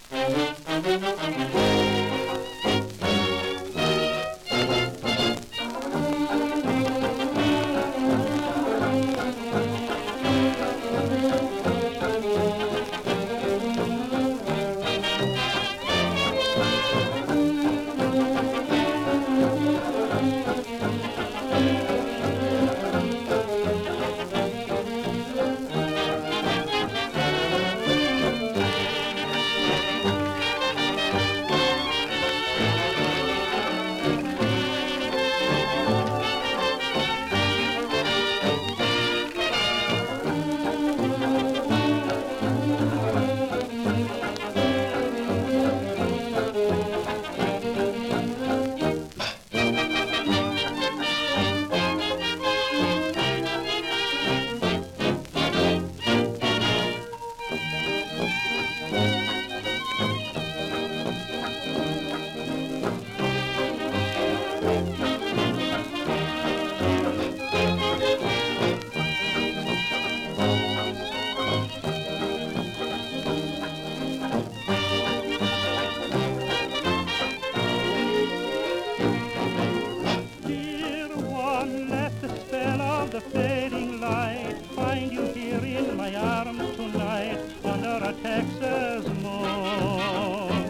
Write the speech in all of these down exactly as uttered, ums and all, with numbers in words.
The fading light, find you here in my arms tonight under a Texas moon.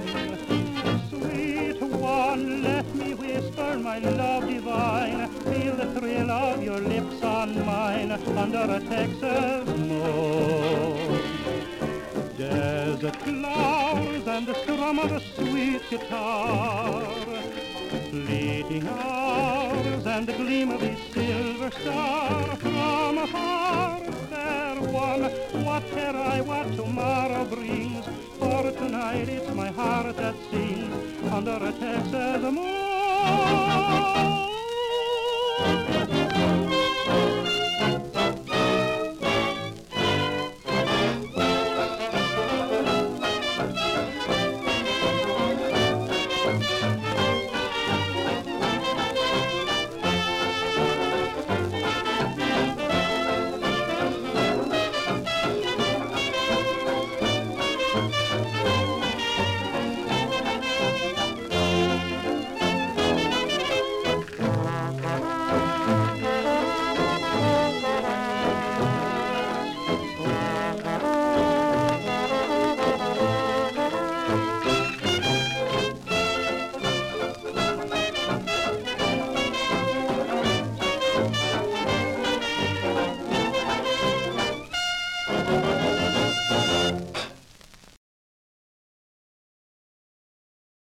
Sweet one, let me whisper my love divine, feel the thrill of your lips on mine under a Texas moon. Desert clouds and the strum of a sweet guitar, fleeting hours and the gleam of a silver star. From afar, fair one, what care I what tomorrow brings? For tonight it's my heart that sings under a Texas moon.